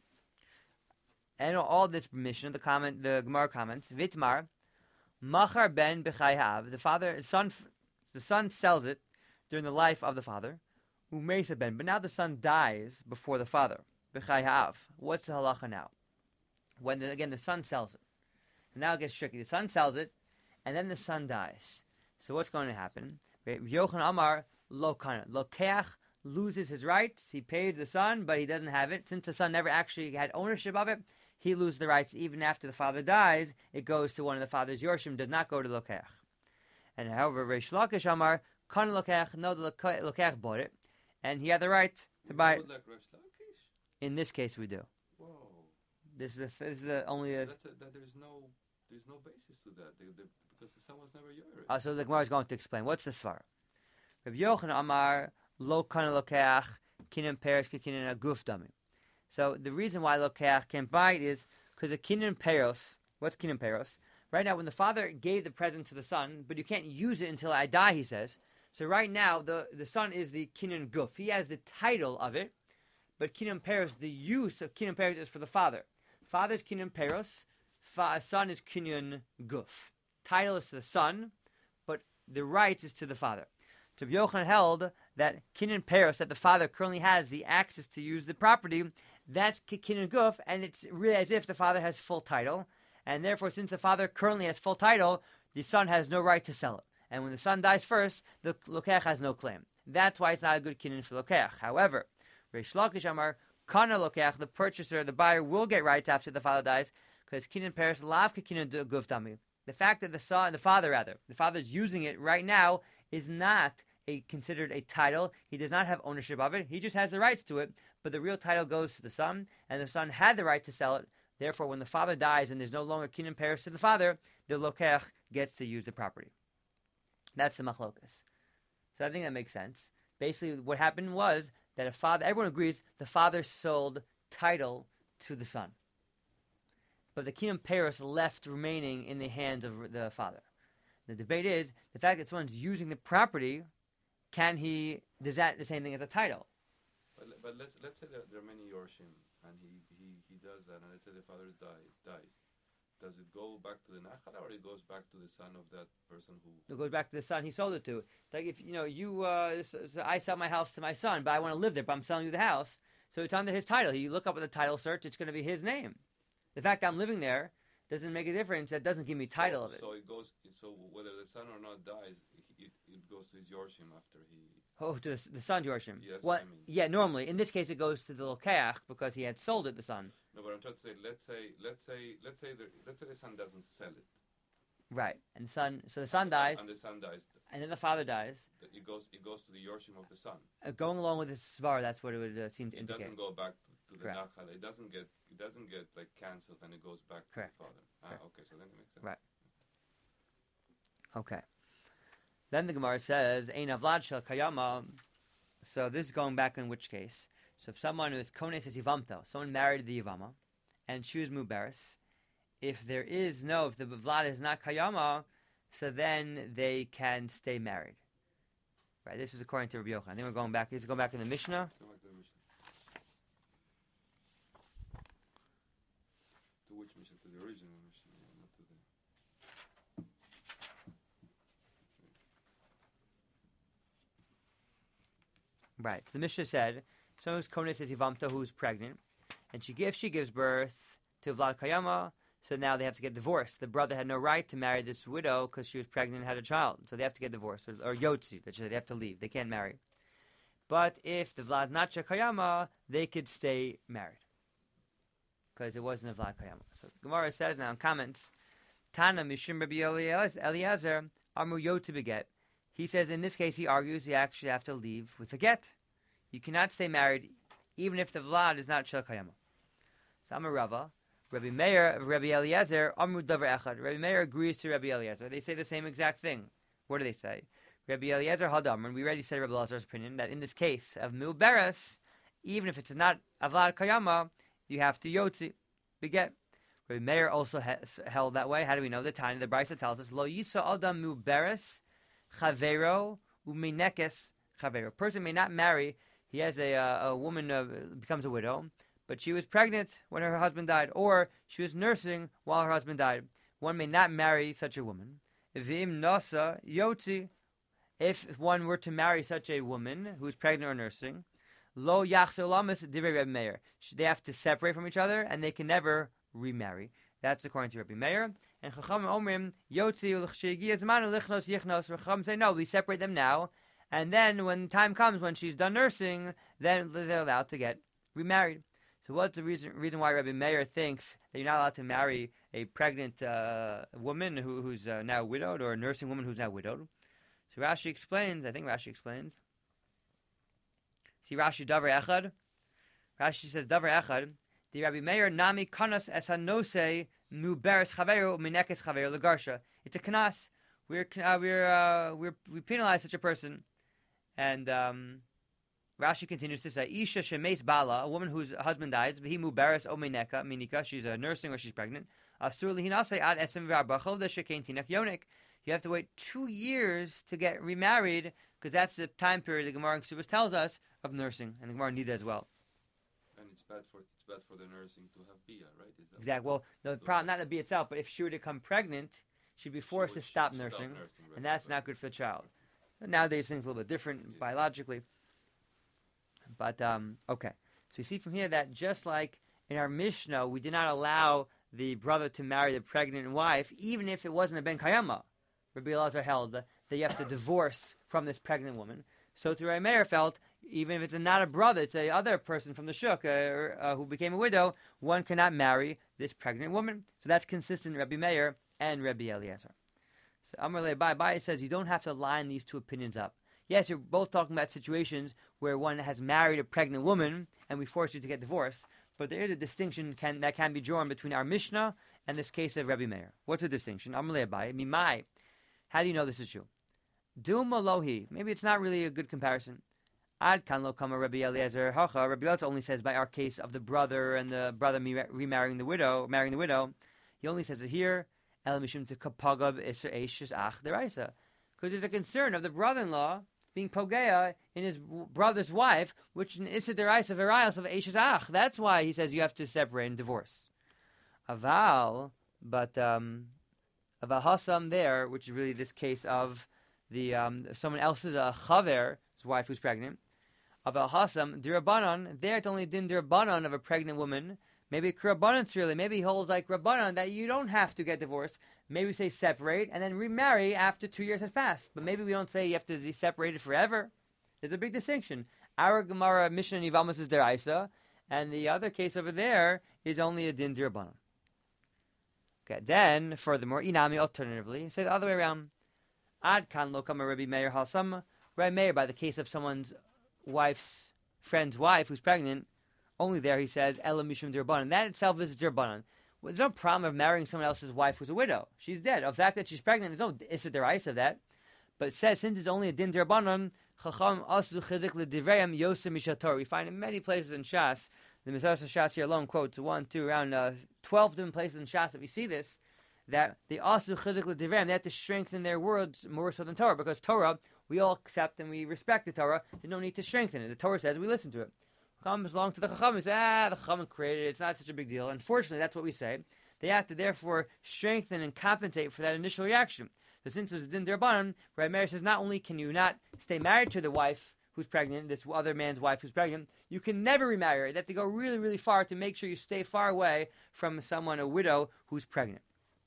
And all this permission, the comment, the Gemara comments, Vitmar, machar ben b'chayhav. The father, the son, the son sells it during the life of the father. Umeisa ben, but now the son dies before the father. B'chayhav. What's the halacha now? When the, again the son sells it. Now it gets tricky. The son sells it, and then the son dies. So what's going to happen? Yochanan Amar lo kana. Lokeach loses his rights. He paid the son, but he doesn't have it. Since the son never actually had ownership of it, he loses the rights. Even after the father dies, it goes to one of the father's yorshim, does not go to Lokeach. And however, Reish Lakish Amar, kana Lokeach, no, the Lokeach bought it, and he had the right to we buy it. would like Reish Lakish? In this case, we do. Whoa. This is the, this is the only... A, That's a, that there's no there's no basis to that the, the, because the son was never yours. Uh, so the Gemara is going to explain. What's the svar? Rabbi Yochanan Amar lo kana lokeach kinan peros kinan aguf dami. So the reason why lokeach can't buy it is because the kinan peros. What's kinan peros? Right now, when the father gave the present to the son, but you can't use it until I die, he says. So right now, the, the son is the kinan guf. He has the title of it, but kinan peros, the use of kinan peros is for the father. Father's kinan peros. Fa- son is kinyan guf. Title is to the son, but the rights is to the father. So Yochanan held that kinyan peros, that the father currently has the access to use the property, that's kinyan guf, and it's really as if the father has full title, and therefore, since the father currently has full title, the son has no right to sell it. And when the son dies first, the lokeach has no claim. That's why it's not a good kinyan for lokeach. However, Reish Lakish Amar Hakana lokeach, the purchaser, the buyer will get rights after the father dies, because kinan peres lav kinan guvdami. The fact that the son, the father rather, the father's using it right now is not a considered a title. He does not have ownership of it. He just has the rights to it. But the real title goes to the son, and the son had the right to sell it. Therefore, when the father dies and there's no longer kinan peres to the father, the lokeach gets to use the property. That's the machlokas. So I think that makes sense. Basically, what happened was that a father, everyone agrees, the father sold title to the son. But the kinan peres left remaining in the hands of the father. The debate is, the fact that someone's using the property, can he, does that the same thing as a title? But, but let's let's say that there are many Yorshim, and he, he, he does that, and let's say the father die, dies. Does it go back to the Nachal, or it goes back to the son of that person who... It goes back to the son he sold it to. It's like if, you know, you, uh, so, so I sell my house to my son, but I want to live there, but I'm selling you the house. So it's under his title. You look up at the title search, it's going to be his name. The fact that I'm living there doesn't make a difference. That doesn't give me title so, of it. So it goes. So whether the son or not dies, it, it goes to his Yorshim after he... Oh, to the, the son Yorshim. Yes, What? I mean. Yeah, normally. In this case, it goes to the Lokeach because he had sold it, the son. No, but I'm trying to say, let's say, let's say, let's say, the, let's say the son doesn't sell it. Right, and the son. So the son dies, and the son dies, and then the father dies. It goes, it goes to the Yorshim of the son. Uh, going along with this svar, that's what it would uh, seem to It indicate. doesn't go back to, to the Correct. Nachal. It doesn't get, it doesn't get like cancelled, and it goes back Correct. to the father. Ah, Correct. okay, so then it makes sense. Right. Okay. Then the Gemara says, "Ein avlad shel kayama." So this is going back in which case? So if someone is kones es yivamto, someone married the yivama, and she was muberis, if there is no, if the vlad is not kayama, so then they can stay married. Right. This was according to Rabbi Yochanan. Then we're going back. This is going back in the Mishnah. Go back to the Mishnah. To which Mishnah? To the original Mishnah, yeah, not to the... Right. The Mishnah said, someone who's kones es yivamto, who's pregnant, and she gives she gives birth to vlad kayama. So now they have to get divorced. The brother had no right to marry this widow because she was pregnant and had a child. So they have to get divorced. Or, or yotzi, that they have to leave. They can't marry. But if the Vlad not Shekayama, they could stay married. Because it wasn't a Vlad Kayama. So Gemara says now in comments, Tana Mishum Rabbi Eliezer, Amru Yotzi beget. He says in this case he argues you actually have to leave with a get. You cannot stay married even if the Vlad is not Shekayama. So Amar Rava, Rabbi Meir, Rabbi Eliezer, Amru Davar Echad. Rabbi Meir agrees to Rabbi Eliezer. They say the same exact thing. What do they say? Rabbi Eliezer Hadam, and we already said Rabbi Eliezer's opinion, that in this case of Milberes, even if it's not Avlad Kayama, you have to Yotzi, beget. Rabbi Meir also has held that way. How do we know? The Tanya, the Brisa tells us, Lo Yisa Adam Milberes, Chavero, Uminekes, Chavero. A person may not marry, he has a, uh, a woman uh, becomes a widow, but she was pregnant when her husband died, or she was nursing while her husband died. One may not marry such a woman. V'im nasa yotzi. If one were to marry such a woman who is pregnant or nursing, lo yachzer lamas divrei Rabbi Meir. They have to separate from each other, and they can never remarry. That's according to Rabbi Meir. And Chacham Omrim yotzi ulchshegi azmanu lichnos yichnos. Chacham say no, we separate them now, and then when time comes when she's done nursing, then they're allowed to get remarried. So what's the reason reason why Rabbi Meir thinks that you're not allowed to marry a pregnant uh, woman who, who's uh, now widowed, or a nursing woman who's now widowed? So Rashi explains, I think Rashi explains. See Rashi Davar Echad? Rashi says Davar Echad, the Rabbi Meir nami kanas es hanose muberes chaveru minekes chaveru legarsha. It's a kanas. We're uh, we're uh, we're we penalize such a person, and um, Rashi continues to say, Isha shemes bala, a woman whose husband dies, v'hi muberes o mineka, minika, she's a nursing or she's pregnant. Asur lihinase ad esem v'arba chovda shekein tinak yonik. You have to wait two years to get remarried, because that's the time period the Gemara in Kesubos tells us of nursing, and the Gemara needs as well. And it's bad for it's bad for the nursing to have bia, right? Is that Exactly. Well, the so problem, not the bee itself, but if she were to become pregnant, she'd be forced would- to stop she would nursing, stop nursing, right, and that's right. not good for the child. Nowadays, things are a little bit different Yeah. biologically. But, um, okay. So we see from here that just like in our Mishnah, we did not allow the brother to marry the pregnant wife, even if it wasn't a Ben Kayama. Rabbi Elazar held that you have to divorce from this pregnant woman. So to Rabbi Meir felt, even if it's a, not a brother, it's a other person from the shuk uh, uh, who became a widow, one cannot marry this pregnant woman. So that's consistent, Rabbi Meir and Rabbi Eliezer. So Amar Le Bai Bai says you don't have to line these two opinions up. Yes, you're both talking about situations where one has married a pregnant woman and we force you to get divorced, but there is a distinction can, that can be drawn between our Mishnah and this case of Rabbi Meir. What's the distinction? Amar Le Bai, Mimai. How do you know this is true? Duma Lohi. Maybe it's not really a good comparison. Ad kan lo kama Rabbi Eliezer hacha. Rabbi Eliezer only says by our case of the brother and the brother remarrying the widow, marrying the widow. He only says it here. El mishum to kapagab iser eishes ach deraisa. Because there's a concern of the brother-in-law being pogea in his brother's wife, which is iser deraisa verayos of eishes ach. That's why he says you have to separate and divorce. Aval, but um, aval hasam there, which is really this case of the um, someone else's a chaver, his wife who's pregnant. Aval hasam dirabanan, there it's only din dirabanan of a pregnant woman. Maybe Rabbanan really, maybe he holds like Rabbanan that you don't have to get divorced. Maybe we say separate and then remarry after two years has passed. But maybe we don't say you have to be separated forever. There's a big distinction. Our Gemara Mishnah Nivamas is deraisa, and the other case over there is only a din dirabanan. Okay, then furthermore, inami alternatively, say the other way around. Ad kan lo kama Rabbi Meir halsam. Rabbi Meir, by the case of someone's wife's friend's wife who's pregnant, only there he says Ela Mishum Dirbanan. That itself is Dirbanan. There's no problem of marrying someone else's wife who's a widow. She's dead. The fact that she's pregnant, there's no Issa Derais of that. But it says since it's only a Din Dirbanan, Chacham Asu Chizik L'Divrayim Yosem Mishator. We find in many places in Shas, the Mizrash Shas here alone quotes one, two, around uh, twelve different places in Shas that we see this, that the Asu Chizik L'Divrayim, they have to strengthen their words more so than Torah, because Torah, we all accept and we respect the Torah. There's no need to strengthen it. The Torah says we listen to it. Comes along to the Chacham and says, ah, the Chacham created it, it's not such a big deal. Unfortunately, that's what we say. They have to therefore strengthen and compensate for that initial reaction. So since it was Din Derbanan, Rabbi Meir says not only can you not stay married to the wife who's pregnant, this other man's wife who's pregnant, you can never remarry her. You have to go really, really far to make sure you stay far away from someone, a widow, who's pregnant.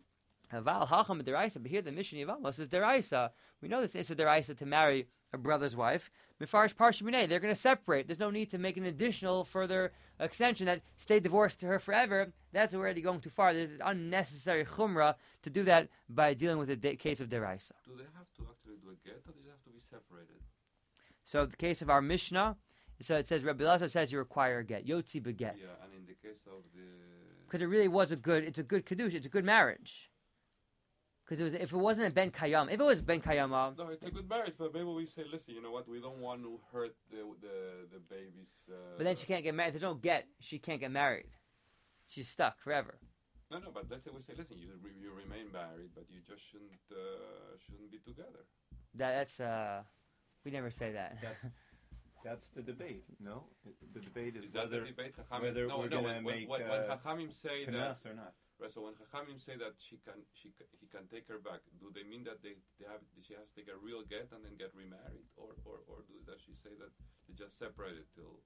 But here the mission of Amos is deraisa. We know this is a deraisa to marry a brother's wife. Mefarish Parshiminei, they're going to separate. There's no need to make an additional further extension that stay divorced to her forever. That's already going too far. There's unnecessary chumrah to do that by dealing with a de- case of deraisa. Do they have to actually do a get, or do they have to be separated? So the case of our Mishnah, so it says Rabbi Elazar says you require a get, yotzi beget. Yeah, and in the case of the because it really was a good, it's a good kedusha, it's a good marriage. Because it was, if it wasn't a ben kayam, if it was ben kayama, no, it's a good marriage. But maybe we say, listen, you know what? We don't want to hurt the the the baby's. Uh, but then she can't get married. There's no get. She can't get married. She's stuck forever. No, no. But let's say we say, listen, you re- you remain married, but you just shouldn't uh, shouldn't be together. That that's uh, we never say that. That's that's the debate. No, the debate is, is that whether the debate? Chachamim, whether no, we're no. gonna When, make when, uh, when Chachamim say that. kanas or not. Right, so when Chachamim say that she can, she he can take her back, do they mean that they, they have she has to take a real get and then get remarried, or or, or do, does she say that they just separated till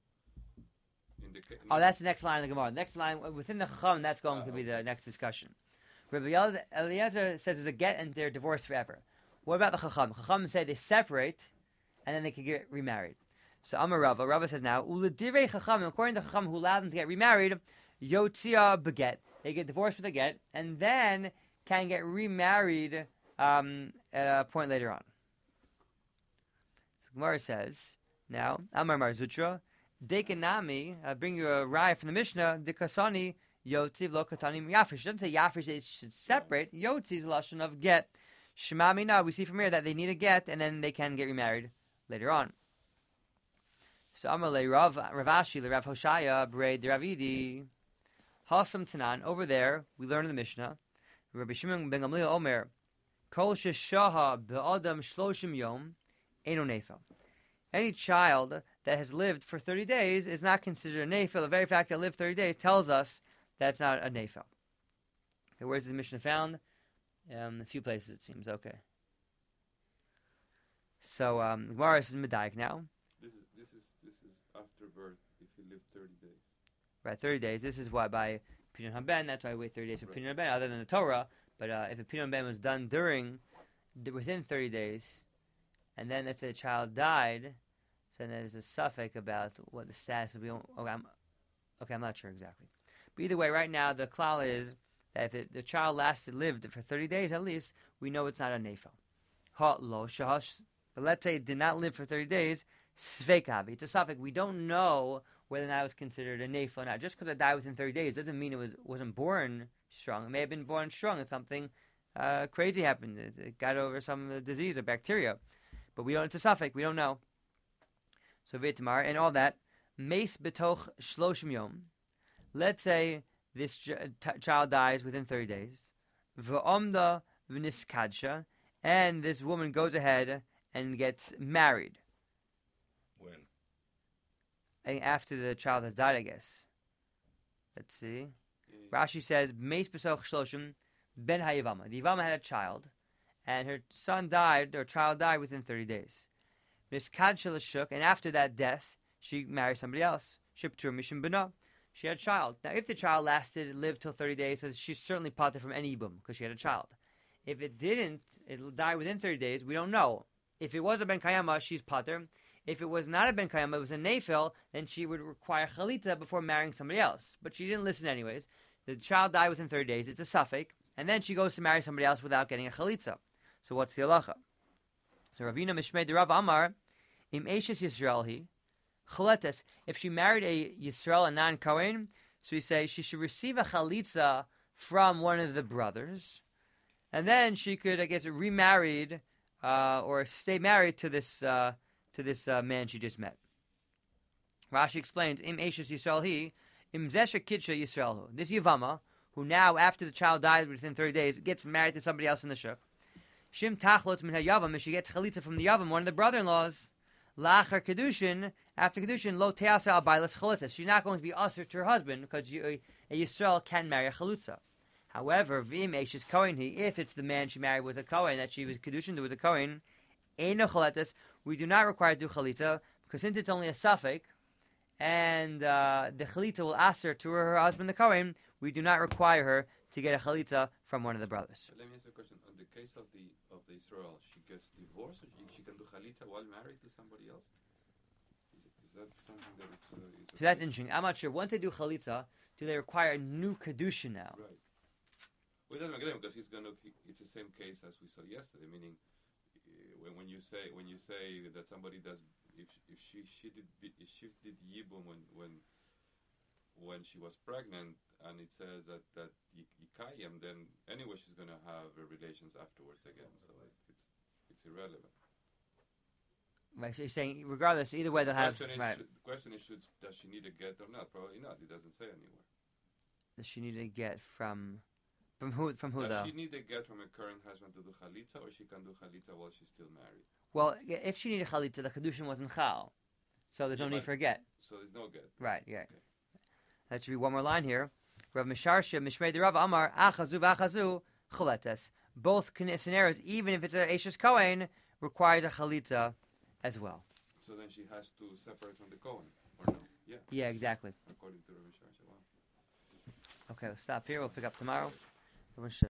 in the? In oh, that's the next line of the Gemara. Next line within the Chacham, that's going ah, to be okay. the next discussion. Rabbi Eliezer says there's a get and they're divorced forever. What about the Chacham? Chacham say they separate and then they can get remarried. So Amar Rava, Rava says now uledirei Chacham, according to Chacham who allowed them to get remarried, yotzia beget. They get divorced with a get, and then can get remarried um, at a point later on. So Gemara says, now, Amar Marzutra, Dekanami, I bring you a raya from the Mishnah, Dekasani, Yotzi, Lo Katani, Yafish. It doesn't say Yafish, it should separate. Yotzi is a lashon of get. Shemamina, we see from here that they need a get, and then they can get remarried later on. So Amar Le Rav, Ravashi, Le Rav Hoshaya, Braid, Ravidi. Hasam Tanan, over there, we learn in the Mishnah, Rabbi Shimon ben Gamliel Omer, Kol sheshaha be'adam shloshim yom, eino nefel. Any child that has lived for thirty days is not considered a nefel. The very fact that lived thirty days tells us that's not a nefel. Okay, where's the Mishnah found? Um, a few places, it seems. Okay. So, um, Gemara is Medayik now. This is this is this is after birth if he lived thirty days. Right, thirty days. This is why by Pinyon Haben, that's why I wait thirty days for Right. Pinyon Haben, other than the Torah. But uh, if a Pinyon Haben was done during, within thirty days, and then let's say the child died, So then there's a suffix about what the status of. Okay, I'm, okay, I'm not sure exactly. But either way, right now the klal is that if it, the child lasted lived for thirty days at least, we know it's not a nefel. Ha lo shahash. But let's say it did not live for thirty days. Sveikavi. It's a suffix. We don't know whether or not it was considered a nefel or not. Just because it died within thirty days doesn't mean it was wasn't born strong. It may have been born strong and something uh, crazy happened. It, it got over some disease or bacteria. But we don't. It's a suffix. We don't know. So Vitamar and all that. Meis betoch shloshim yom. Let's say this ch- t- child dies within thirty days. V'omda v'niskadsha, and this woman goes ahead and gets married. When? And after the child has died, I guess. Let's see. Yeah. Rashi says, Meis b'soch shloshim ben hayavama. The Yavama had a child, and her son died, or child died within thirty days. Niskadsha l'shuk, and after that death, she married somebody else. Shiptur mishim b'na. She had a child. Now, if the child lasted, lived till thirty days, so she's certainly parted from any ibum, because she had a child. If it didn't, it'll die within thirty days, we don't know. If it was a ben kayama, she's pater. If it was not a ben kayama, it was a nefil, then she would require chalitza before marrying somebody else. But she didn't listen anyways. The child died within thirty days, it's a suffix, and then she goes to marry somebody else without getting a chalitza. So what's the halacha? So Ravina Mishmei de Rav Amar, Im Eishes Yisrael he, chaletes, if she married a Yisrael, a non-Kohen, so we say she should receive a chalitza from one of the brothers, and then she could, I guess, remarried uh, or stay married to this uh, to this uh, man she just met. Rashi explains, Im Eishes Yisrael he, Im Zesha Kidsha Yisrael hu. This Yavama, who now, after the child died within thirty days, gets married to somebody else in the shuk. Shim Tachlotz min hayavam, if she gets chalitza from the Yavam, one of the brother-in-laws, Lachar Kedushin, after Kedushin, Lo Teasa al Bailas Chalitza. She's not going to be usher to her husband, because a Yisrael can marry a Chalutza. However, V'im Eishes Kohen he, if it's the man she married was a Kohen, that she was Kedushin to was a Kohen, Eino Chaletas, we do not require to do Chalitza, because since it's only a suffix, and uh, the Chalitza will ask her to her husband the Kohen, we do not require her to get a Chalitza from one of the brothers. So let me ask you a question. On the case of the of the Israel, she gets divorced, or she, she can do chalitza while married to somebody else? Is, it, is that something that it's, uh, is So that's interesting. I'm not sure. Once they do Chalitza, do they require a new Kedushin now? Right. Well, it doesn't make a difference because he's gonna. He, it's the same case as we saw yesterday. Meaning, uh, when when you say when you say that somebody does, if if she she did if she did yibum when when when she was pregnant, and it says that that yikayim, then anyway she's gonna have uh, relations afterwards again. So it, it's it's irrelevant. Right. So you're saying, regardless, either way they'll have. Question is, Right. should, the question is, should does she need a get or not? Probably not. It doesn't say anywhere. Does she need to get from, from who? From who Does though? she need a get from her current husband to do chalitza, or she can do chalitza while she's still married? Well, if she needed chalitza, the kedushin wasn't chal, so there's Yeah, no need but- for a get. So there's no get. Right. Yeah. That should be one more line here. Rav Misharsha Mishmei de Rav Amar Achazu v'Achazu Chaletes. Both con- scenarios, even if it's a Eishes Kohen, requires a chalitza as well. So then she has to separate from the Kohen, or no? Yeah, Yeah, exactly. according to Rabbi Sharsha. Wow. Okay, we'll stop here. We'll pick up tomorrow. Everyone should